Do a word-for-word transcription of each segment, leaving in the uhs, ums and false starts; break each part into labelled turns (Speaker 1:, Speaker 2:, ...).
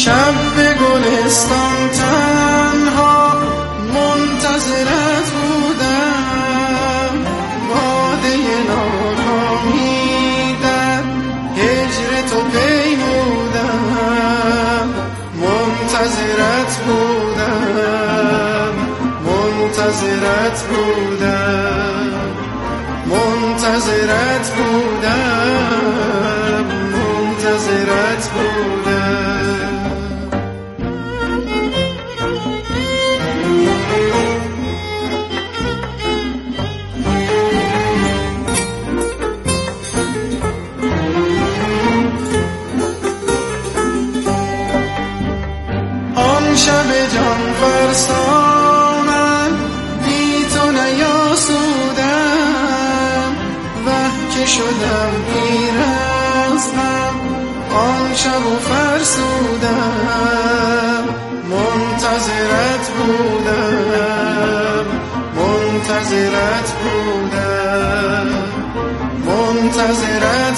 Speaker 1: شب به گلستان تنها منتظرت بودم، باده ناکامی در هجر تو پیمودم، منتظرت بودم منتظرت بودم منتظرت بودم منتظرت بودم. آن شب جان فرسا من بی تو نیاسودم، وه که شدم پیر از غم آن شب و فرسودم، منتظرت بودم منتظرت بودم منتظرت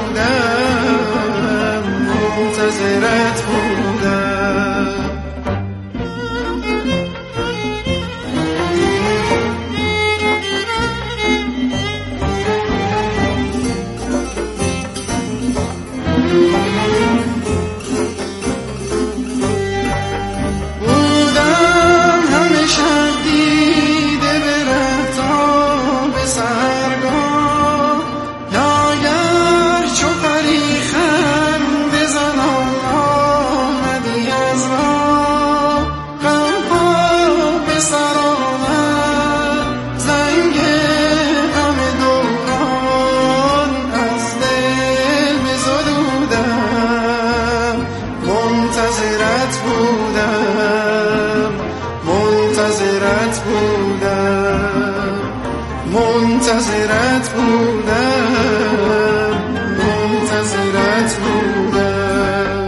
Speaker 1: بودم منتظرت بودم. بودم همیشه دیده به ره تا به سرگاه، ناگه چو پری خنده زنان آمدی از راه، غمها به سر آمد زنگ غم دوران از دل بزدودم، منتظرت بودم منتظرت بودم منتظرت بودم منتظرت بودم.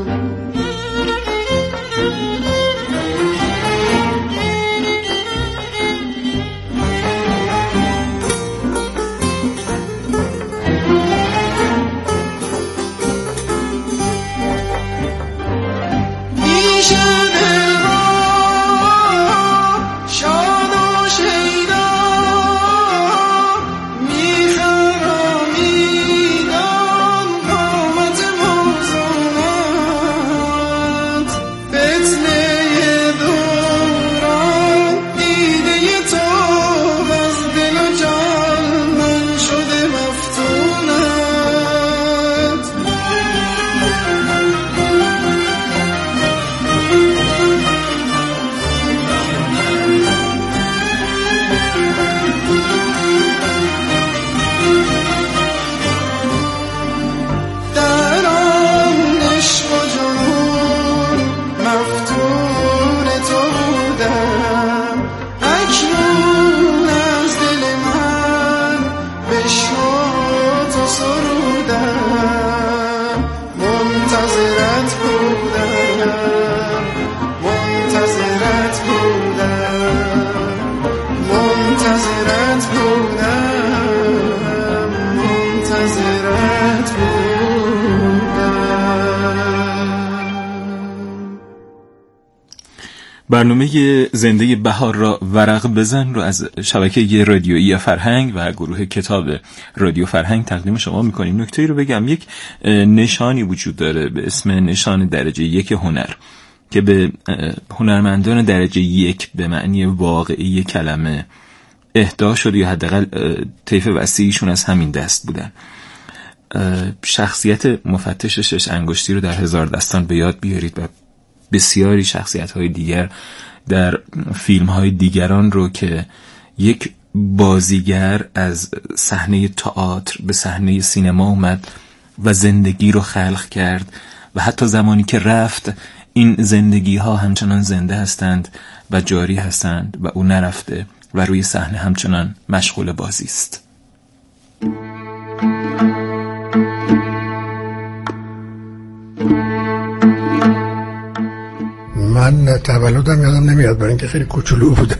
Speaker 2: برنامه زنده بهار را ورق بزن رو از شبکه رادیویی فرهنگ و گروه کتاب رادیو فرهنگ تقدیم شما میکنیم. نکته رو بگم، یک نشانی وجود داره به اسم نشان درجه یک هنر که به هنرمندان درجه یک به معنی واقعی کلمه اهدا شده یا حداقل طیف وسیعیشون از همین دست بودن. شخصیت مفتش شش انگشتی رو در هزار دستان به یاد بیارید و بسیاری شخصیت‌های دیگر در فیلم‌های دیگران رو که یک بازیگر از صحنه تئاتر به صحنه سینما اومد و زندگی رو خلق کرد و حتی زمانی که رفت این زندگی‌ها همچنان زنده هستند و جاری هستند و او نرفته و روی صحنه همچنان مشغول بازی است.
Speaker 3: من تولدم یادم نمیاد برای اینکه خیلی کوچولو بودم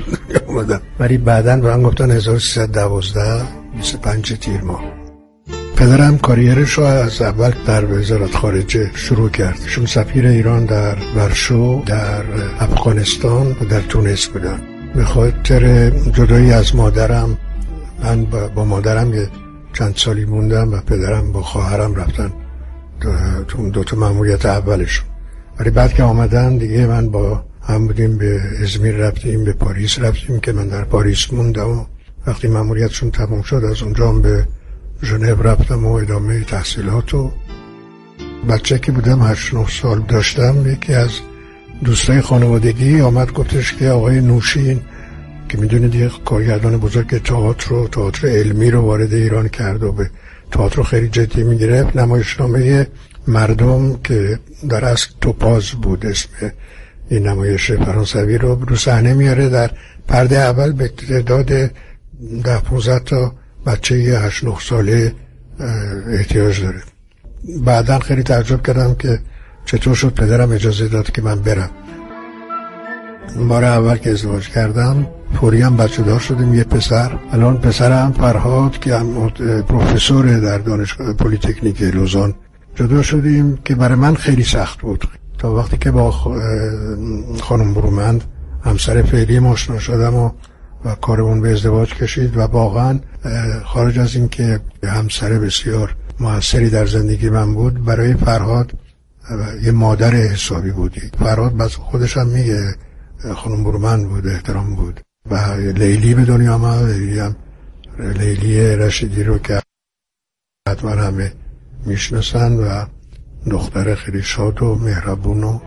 Speaker 3: اومدم، ولی بعداً به من گفتن هزار و سیصد و دوازده بیست و پنج تیر ماه پدرم کاریرش رو از اول در وزارت خارجه شروع کرد. شون سفیر ایران در ورشو، در افغانستان و در تونس بودن. به خاطر جدایی از مادرم من با مادرم یه چند سالی موندم و پدرم با خواهرم رفتن تو اون دوتا مأموریت اولشون. ولی بعد که آمدن دیگه من با هم بودیم، به ازمیر رفتیم، به پاریس رفتیم که من در پاریس موندم و وقتی مأموریتشون تموم شد از اونجا هم به ژنو رفتم و ادامه تحصیلاتو. بچه که بودم هشت نه سال داشتم، یکی از دوستای خانوادگی آمد گفتش که آقای نوشین که میدونید یه کارگردان بزرگ تئاتر و تئاتر علمی رو وارد ایران کرد و به تئاتر رو خیلی جدی میگرفت، نمایشنامه مردم که در اصل توپاز بود اسم این نمایش فرانسوی رو رو صحنه میاره. در پرده اول به تعداد ده پانزده تا بچه هشت نه ساله احتیاج داره. بعداً خیلی تعجب کردم که چطور شد پدرم اجازه داد که من برم. بار اول که ازدواج کردم فوری هم بچه دار شدیم، یه پسر. الان پسرم فرهاد که هم پروفسور در دانشگاه پلی‌تکنیک لوزان. جدا شدیم که برای من خیلی سخت بود تا وقتی که با خانم برومند همسر فعلی آشنا شدم و و کارمون به ازدواج کشید و واقعا خارج از این که همسر بسیار موثری در زندگی من بود، برای فرهاد یه مادر حسابی بودی. فرهاد بس خودش هم میگه خانم برومند بود، احترام بود. و لیلی به دنیا آمد، لیلی هم لیلی رشیدی رو که حتما همه میشناسن و دختر خیلی شاد و مهربون و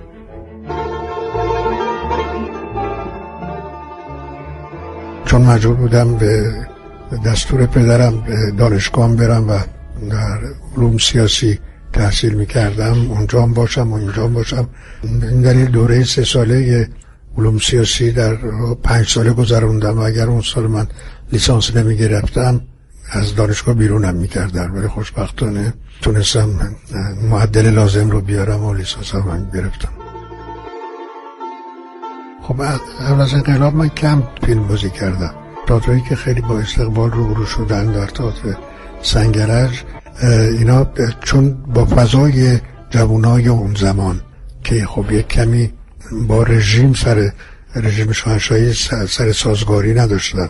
Speaker 3: چون مجبور بودم به دستور پدرم دانشگاه برم و در علوم سیاسی تحصیل میکردم، اونجا هم باشم و اینجا هم باشم. این دلیل دوره سه ساله علوم سیاسی در پنج ساله گذروندم و اگر اون سال من لیسانس نمیگرفتم از دانشگاه بیرونم میکردم، ولی خوشبختانه تونستم معدل لازم رو بیارم و لیسانس هم گرفتم. خب قبل از انقلاب من کم فیلم بازی کردم. تئاترایی که خیلی با استقبال روبرو شدن در تئاتر سنگرج، اینا چون با فضای جوانای اون زمان که خب یک کمی با رژیم سر رژیم شاهنشاهی سر سازگاری نداشتن.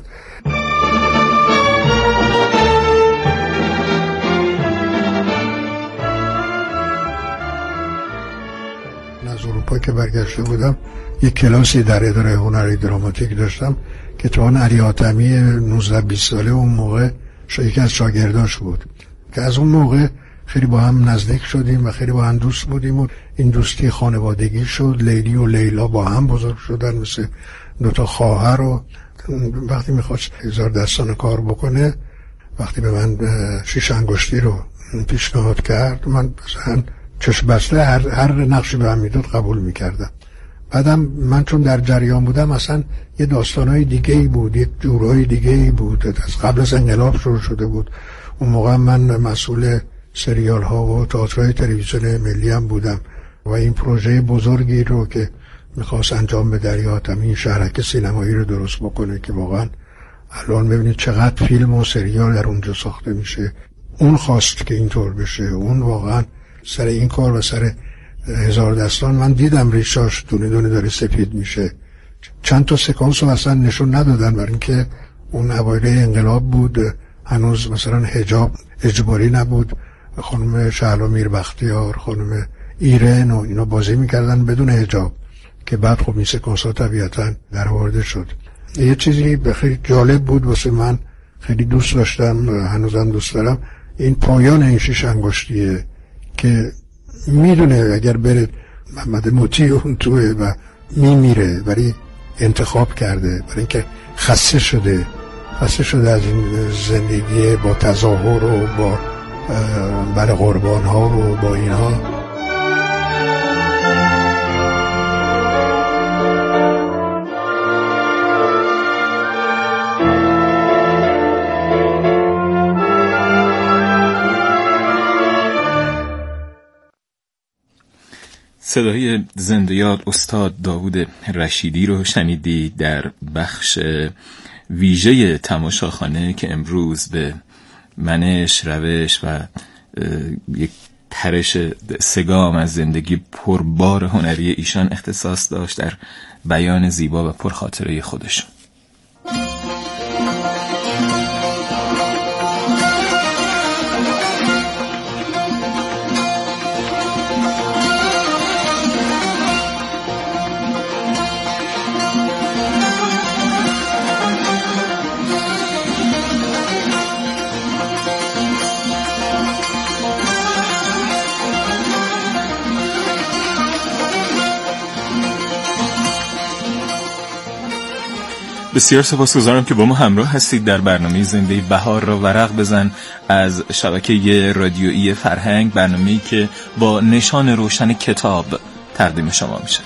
Speaker 3: از اروپا که برگشته بودم یک کلاسی در اداره هنری دراماتیک داشتم که تو آن علی حاتمی نوزده بیست ساله اون موقع یکی از شاگرداش بود که از اون موقع خیلی با هم نزدیک شدیم و خیلی با هم دوست بودیم و این دوستی خانوادگی شد. لیلی و لیلا با هم بزرگ شدن مثل دوتا خواهر و وقتی میخواست هزار دستان کار بکنه، وقتی به من شیش انگشتی رو پیشنهاد کرد، من مثلا چشم بسته هر, هر نقشی به من میداد قبول میکردم. بعدم من چون در جریان بودم اصلا یه داستانای دیگه ای بود، یک جورای دیگه ای بود، از قبل از انقلاب شروع شده بود. اون موقع من مسئول سریال ها و تئاترهای تلویزیون ملی هم بودم و این پروژه بزرگی رو که میخواست انجام به علی حاتمی این شهرک سینمایی رو درست بکنه که واقعا الان ببینید چقدر فیلم و سریال در اونجا ساخته میشه، اون خواست که اینطور بشه. اون واقعا سر این کار و سر هزار دستان من دیدم ریشاش دونه دونه داره سفید میشه. چند تا سکانس رو اصلا نشون ندادن برای اینکه اون اوایل انقلاب بود، هنوز مثلا حجاب اجباری نبود. خانم شهلا میربختیار، خانم ایرن و اینا بازی میکردن بدون حجاب که بعد خب این سکانس ها طبیعتا در آورده شد. یه چیزی خیلی جالب بود واسه من، خیلی دوست داشتم، هنوزم دوست دارم، این پایان این شیش انگشتیه که میدونه اگر بره محمد موتی اون توه و میمیره، ولی انتخاب کرده برای اینکه خسته شده خسته شده از این زندگی با تظاهر و با بله قربان ها و با اینها.
Speaker 2: صدای زنده یاد استاد داوود رشیدی رو شنیدی در بخش ویژه تماشاخانه که امروز به منش، روش و یک پرش سگام از زندگی پربار هنری ایشان اختصاص داشت در بیان زیبا و پرخاطره خودشون. بسیار سپاسگزارم که با ما همراه هستید در برنامه زنده بهار را ورق بزن از شبکه رادیویی فرهنگ، برنامه‌ای که با نشان روشن کتاب تقدیم شما میشه.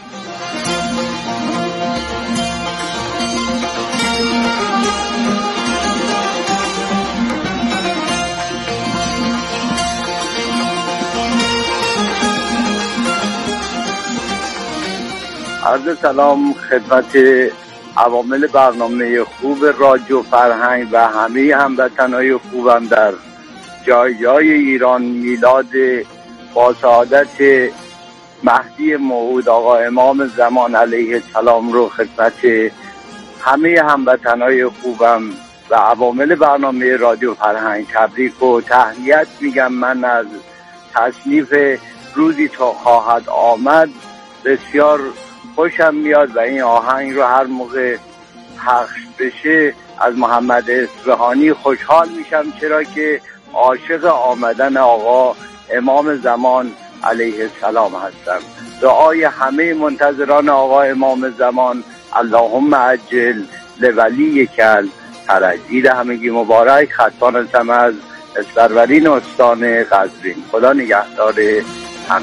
Speaker 4: عرض سلام خدمت عوامل برنامه خوب رادیو فرهنگ و همه هموطنای خوبم در جای جای ایران. میلاد با سعادت مهدی موعود آقا امام زمان علیه السلام رو خدمت همه هموطنای خوبم و عوامل برنامه رادیو فرهنگ تبریک و تهنیت میگم. من از تصنیف روزی تا خواهد آمد بسیار خوشم میاد و این آهنگ رو هر موقع پخش بشه از محمد اصفهانی خوشحال میشم، چرا که عاشق آمدن آقا امام زمان علیه السلام هستم. دعای همه منتظران آقا امام زمان اللهم عجل لولی کل ترجیل همگی مبارک. خطان هستم از اسپرورین استان قزوین. خدا نگهدار همه.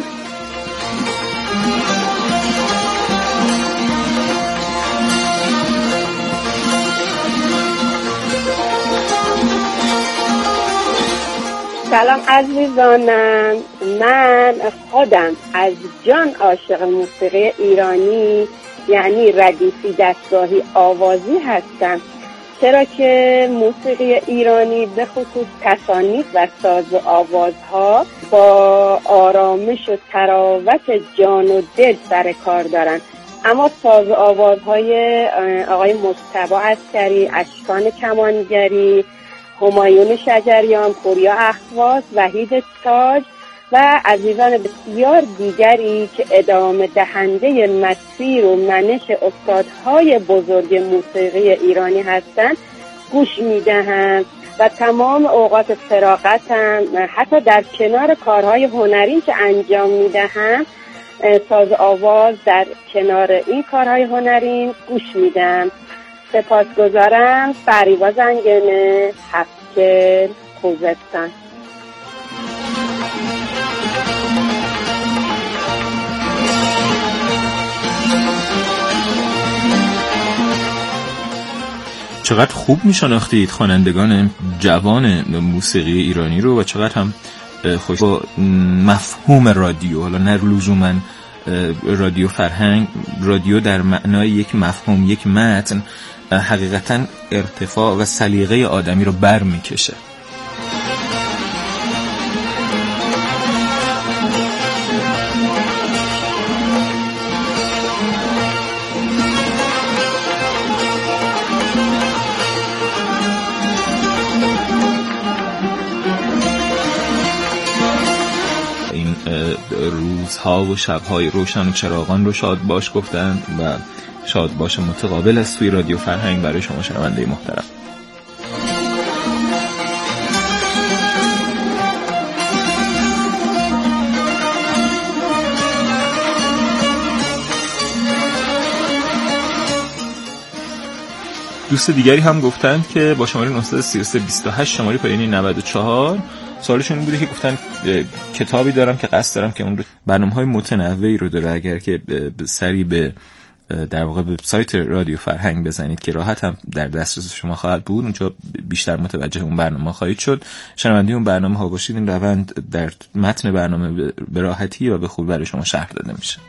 Speaker 5: سلام عزیزانم، من خودم از جان عاشق موسیقی ایرانی یعنی ردیفی دستگاهی آوازی هستم، چرا که موسیقی ایرانی به خصوص تصانیف و ساز و آوازها با آرامش و تراوت جان و دل سر کار دارن. اما ساز و آوازهای آقای مجتبی عسکری، اشکان کمانگری، همایون شجریان، پوریا اخواز، وحید تاج و عزیزان بسیار دیگری که ادامه دهنده مسیر و منش استادهای بزرگ موسیقی ایرانی هستند گوش میدهم و تمام اوقات فراغتم حتی در کنار کارهای هنری که انجام میدهم ساز آواز در کنار این کارهای هنری گوش میدم. سپاسگزارم. فریبا زنگنه، هفت‌کل، خوزستان.
Speaker 2: چقدر خوب میشناختید خوانندگان جوان موسیقی ایرانی رو و چقدر هم خوش با مفهوم رادیو، حالا نه لزوماً رادیو فرهنگ، رادیو در معنای یک مفهوم، یک متن حقیقتاً ارتفاع و سلیقه آدمی رو بر میکشه. این روزها و شبهای روشن و چراغان رو شاد باش گفتن و شاد باش متقابل است توی رادیو فرهنگ برای شما شنونده محترم. دوست دیگری هم گفتند که با شماره نه سه سه دو هشت شماره پایینی نود و چهار سوالشون بوده که گفتن کتابی دارم که قصد دارم که اون برنامه‌های متنوعی رو داره، اگر که سری به در واقع به سایت رادیو فرهنگ بزنید که راحت هم در دسترس شما خواهد بود، اونجا بیشتر متوجه اون برنامه خواهید شد. شنونده اون برنامه ها باشید، این روند در متن برنامه به راحتی و به خوبی برای شما شرح داده میشه.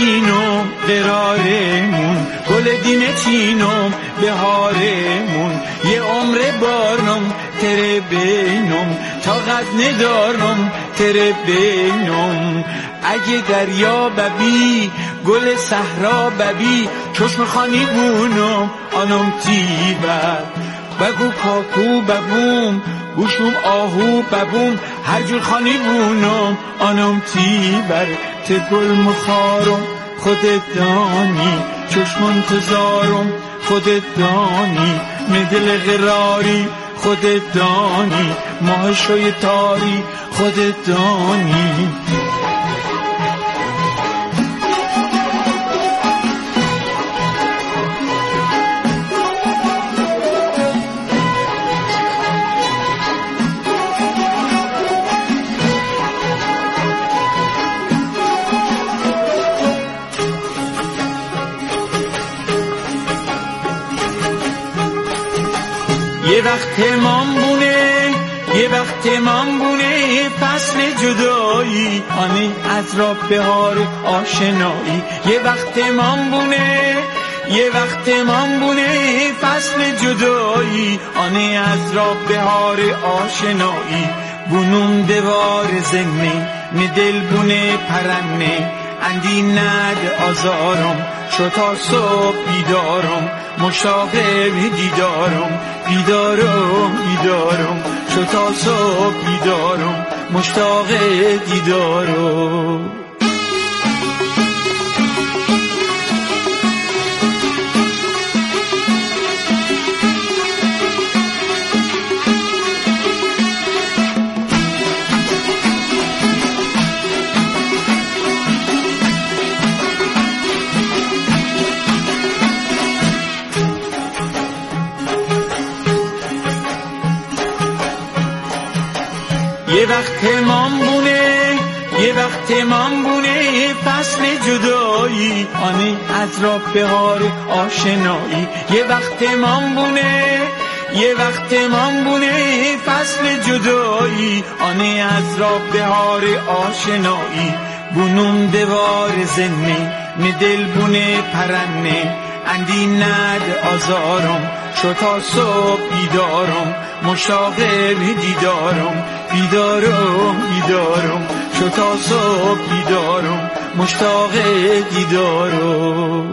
Speaker 6: دینم قرارمون، گل دینتینم بهارمون، یه عمر بارنم تره بینم، طاقت ندارم تره بینم. اگه دریا ببی گل صحرا ببی، چشم خانی بونم آنم تیبر، بگو کاکو ببوم گوشم آهو ببوم، هر جور خانی بونم آنم تیبر. ته گل مخارم خودت دانی، چشم انتظارم خودت دانی، مدل قراری خودت دانی، ماه شوی تاری خودت دانی. یه وقت من بونه، یه وقت من بونه، فصل جدایی آنی از را بهار آشنایی. یه وقت من بونه، یه وقت من بونه، فصل جدایی آنی از را بهار آشنایی. بونم دوار زمه ندل بونه پرنه، اندی ند آزارم شو تا صبح بیدارم، مشتاق دیدارم بیدارم بیدارم، شو تا صبح بیدارم مشتاق دیدارم. یه وقت من بونه، یه وقت من بونه، فصل جدایی آنی از را بهار آشنایی. یه وقت من بونه، یه وقت من بونه، فصل جدایی آنی از را بهار آشنایی. بونم دوار زنه ندل بونه پرنه، اندی ند آزارم شو تا صبح بیدارم، مشتاق دیدارم بیدارم بیدارم، شو تا صبح بیدارم مشتاق دیدارم.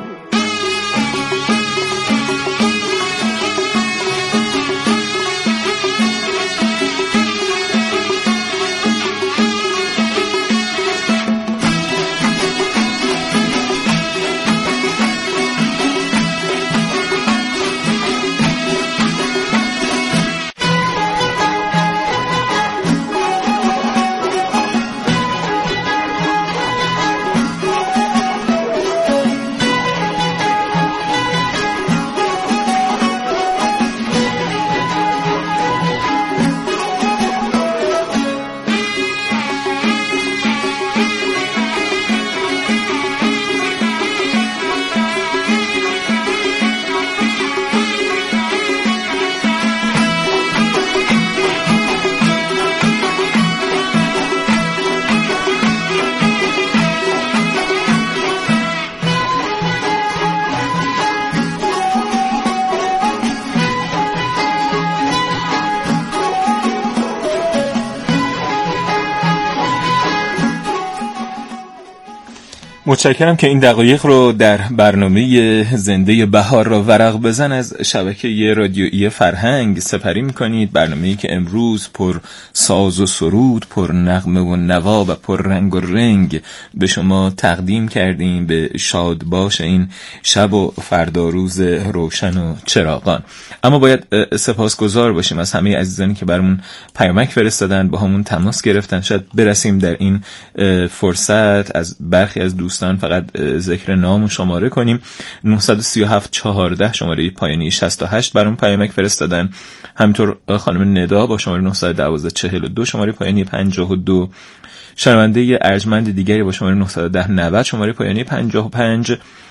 Speaker 2: متشکرم که این دقایق رو در برنامه زنده بهار را ورق بزن از شبکه رادیویی فرهنگ سپری می‌کنید. برنامه‌ای که امروز پر ساز و سرود، پر نغمه و نوا و پر رنگ و رنگ به شما تقدیم کردیم به شاد باش این شب و فردا روز روشن و چراغان. اما باید سپاسگزار باشیم از همه عزیزانی که برامون پیامک فرستادن، با همون تماس گرفتن. شاید برسیم در این فرصت از برخی از دوستان فقط ذکر نام و شماره کنیم. نه سه هفت چهارده شماره پایانی شصت و هشت برام پیامک فرستادن. همینطور خانم ندا با شماره نه یک دو چهل و دو شماره پایانی پنجاه و دو. شنونده ارجمند دیگری با شماره نه یک صفر نود شماره پایانی پنجاه و پنج.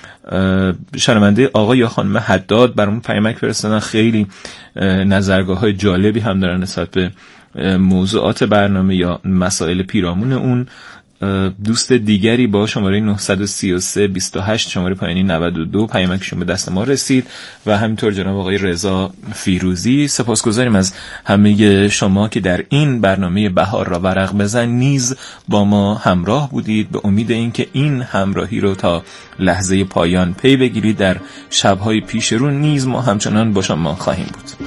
Speaker 2: شنونده آقا یا خانم حداد برام پیامک فرستادن. خیلی نظرگاه‌های جالبی هم دارن نسبت به موضوعات برنامه یا مسائل پیرامون اون. دوست دیگری با شماره نه سه سه بیست و هشت شماره پایانی نود و دو پیامکشون به دست ما رسید و همینطور جناب آقای رضا فیروزی. سپاسگزاریم از همه شما که در این برنامه بهار را ورق بزن نیز با ما همراه بودید، به امید اینکه این همراهی رو تا لحظه پایان پی بگیرید. در شب‌های پیش رو نیز ما همچنان با شما خواهیم بود.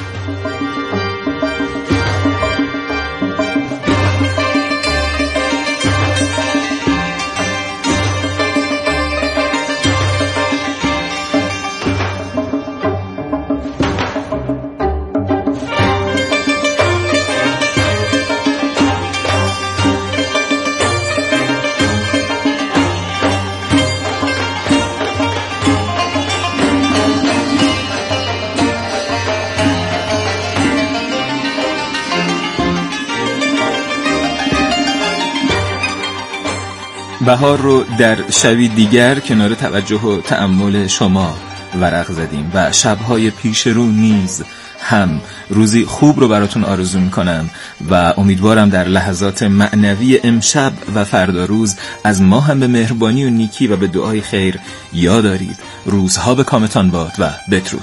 Speaker 2: بهار رو در شبی دیگر کنار توجه و تأمل شما ورق زدیم و شب‌های پیش رو نیز هم. روزی خوب رو براتون آرزو میکنم و امیدوارم در لحظات معنوی امشب و فردا روز از ما هم به مهربانی و نیکی و به دعای خیر یاد دارید. روزها به کامتان باد و بدرود.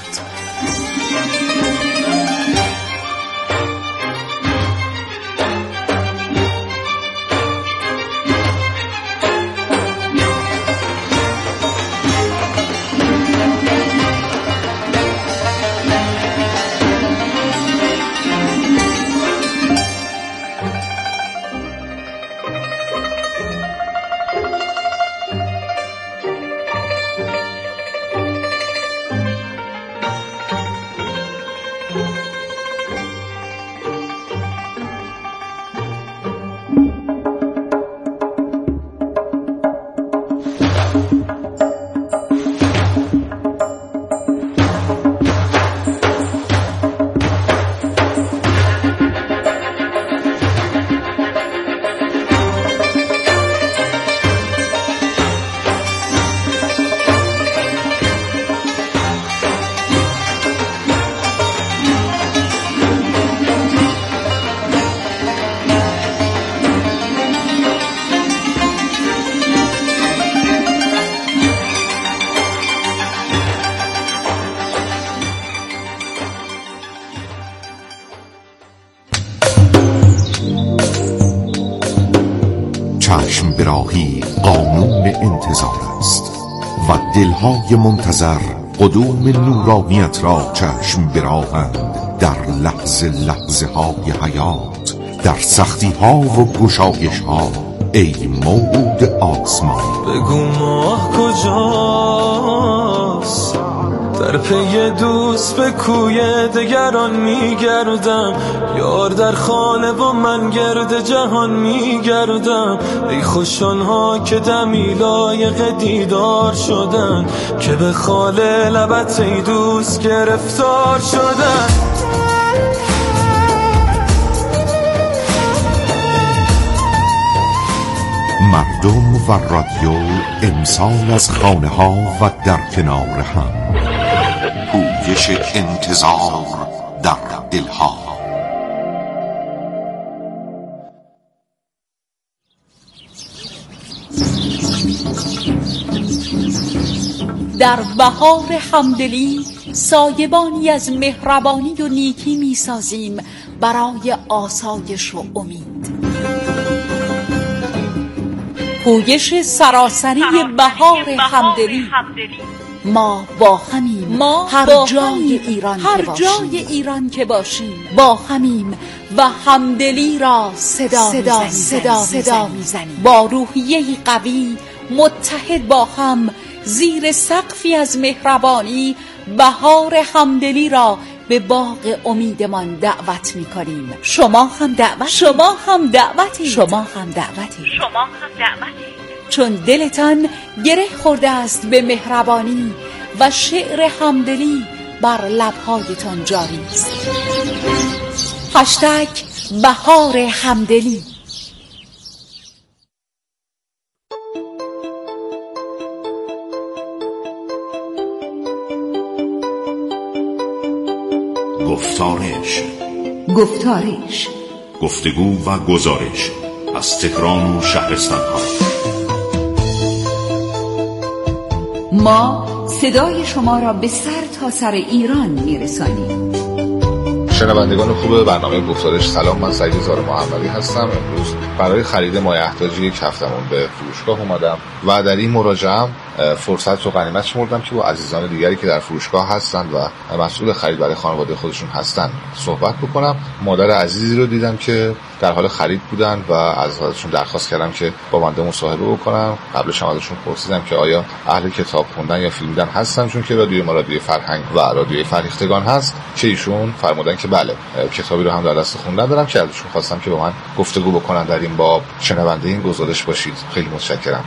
Speaker 7: چشم براهی قانون انتظار است و دلهای منتظر قدوم نورانیت را چشم براهند در لحظه لحظه های حیات، در سختی ها و گشایش ها. ای موعود آسمان
Speaker 8: بگو ماه کجاست، در پی دوست به کوی دگران میگردم، یار در خانه و من گرد جهان میگردم. ای خوشانها که دمی لایق دیدار شدن، که به خال لبت ای دوست گرفتار شدن.
Speaker 7: مردم و رادیو امسال از خانه ها و در کنار هم، پویش انتظار در دلها.
Speaker 9: در بهار همدلی سایبانی از مهربانی و نیکی می سازیم برای آسایش و امید. پویش سراسری بهار همدلی. ما با همیم، ما هر با جای ایران هر که باشیم. جای ایران که باشیم با همیم و همدلی را صدا صدا میزنیم. صدا, صدا میزنیم با روحیه قوی متحد با هم زیر سقفی از مهربانی. بهار همدلی را به باغ امیدمان دعوت می‌کنیم. شما هم دعوت شما هم دعوتی شما هم دعوتی شما هم دعوتی چون دلتان گره خورده است به مهربانی و شعر همدلی بر لب‌هایتان جاری است. هشتگ بهار همدلی.
Speaker 7: گفتارش
Speaker 9: گفتارش
Speaker 7: گفتگو و گزارش از تهران و شهرستان‌ها.
Speaker 9: ما صدای شما را به سر تا سر ایران میرسانیم.
Speaker 10: شنوندگان خوب برنامه گفتارش سلام، من سعید زار محمدی هستم. امروز برای خرید مایحتاجی کفتمون به فروشگاه اومدم و در این مراجعه‌ام فرصت رو غنیمت شمردم که با عزیزان دیگری که در فروشگاه هستند و مسئول خرید برای خانواده خودشون هستند صحبت بکنم. مادر عزیزی رو دیدم که در حال خرید بودن و از ازشون درخواست کردم که با بنده مصاحبه بکنم. قبلش هم ازشون پرسیدم که آیا اهل کتاب خوندن یا فیلم دیدن هستن، چون که رادیوی ما رادیوی فرهنگ و رادیوی فرهیختگان هست، که ایشون فرمودن که بله، کتابی رو هم در دست خوندن دارم که ازشون خواستم که با من گفتگو بکنن در این باب. شنونده این گزارش باشید. خیلی متشکرم.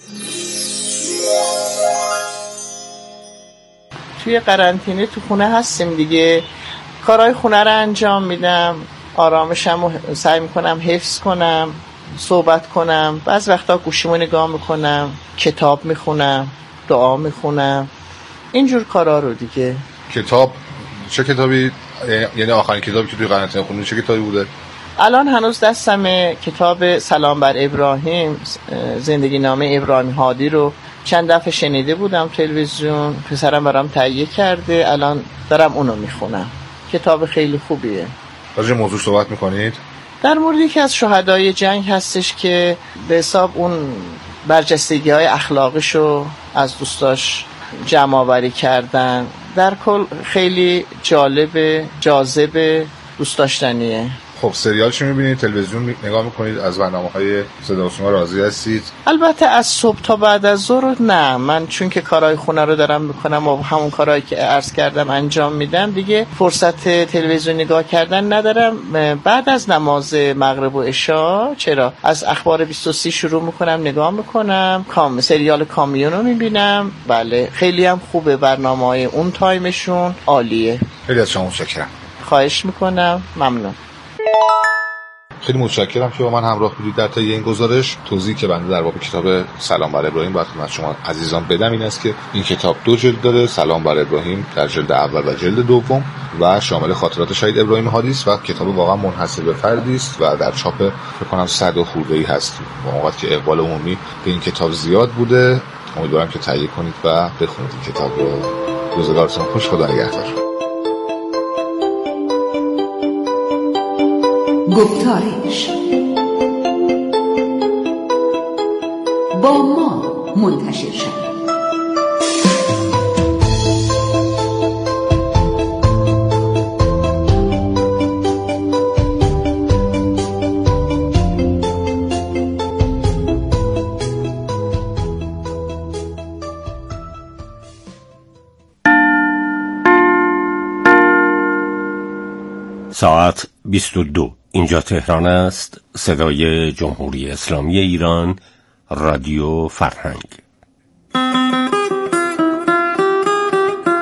Speaker 11: توی قرنطینه تو خونه هستیم دیگه، کارهای خونه رو انجام میدم، آرامشم رو سعی میکنم حفظ کنم، صحبت کنم، بعض وقتا گوشیمو نگاه میکنم، کتاب میخونم، دعا میخونم، اینجور کارا رو دیگه.
Speaker 10: کتاب چه کتابی؟ یعنی آخرین کتابی که توی قرنطینه خوندی چه کتابی بوده؟
Speaker 11: الان هنوز دستمه کتاب سلام بر ابراهیم، زندگی نامه ابراهیم هادی رو چند دفعه شنیده بودم تلویزیون، پسرم برام تهیه کرده، الان دارم اونو میخونم. کتاب خیلی خوبیه.
Speaker 10: راجع به موضوع صحبت میکنید؟
Speaker 11: در مورد یکی از شهدای جنگ هستش که به حساب اون برجستگی های اخلاقیشو از دوستاش جمع آوری کردن. در کل خیلی جالب، جاذب، دوست داشتنیه.
Speaker 10: خب سریالش میبینید، تلویزیون نگاه میکنید، از برنامه‌های صدا و سیما راضی هستید؟
Speaker 11: البته از صبح تا بعد از ظهر نه، من چون که کارهای خونه رو دارم میکنم و همون کارهایی که عرض کردم انجام میدم دیگه، فرصت تلویزیون نگاه کردن ندارم. بعد از نماز مغرب و عشا چرا از اخبار بیست و سه شروع میکنم نگاه میکنم، کام سریال کامیون رو میبینم. بله خیلی هم خوبه، برنامه‌های اون تایمشون عالیه.
Speaker 10: خیلی از شما متشکرم.
Speaker 11: خواهش میکنم، ممنون.
Speaker 10: خیلی متشکرم که با من همراه بودید در طی این گزارش. توضیحی که بنده در باب کتاب سلام بر ابراهیم باید خدمت شما عزیزان بدم این است که این کتاب دو جلد داره، سلام بر ابراهیم در جلد اول و جلد دوم، و شامل خاطرات شهید ابراهیم هادی است و کتاب واقعا منحصر به فردی است و در چاپ فکر کنم صد و خورده‌ای هست. واقعا که اقبال عمومی به این کتاب زیاد بوده. امیدوارم که تهیه کنید و بخونید این کتاب رو. روزگارتون خوش، خدا نگهدار.
Speaker 9: گفتارش با ما منتشر شد.
Speaker 12: ساعت بیست و دو. اینجا تهران است. صدای جمهوری اسلامی ایران، رادیو فرهنگ.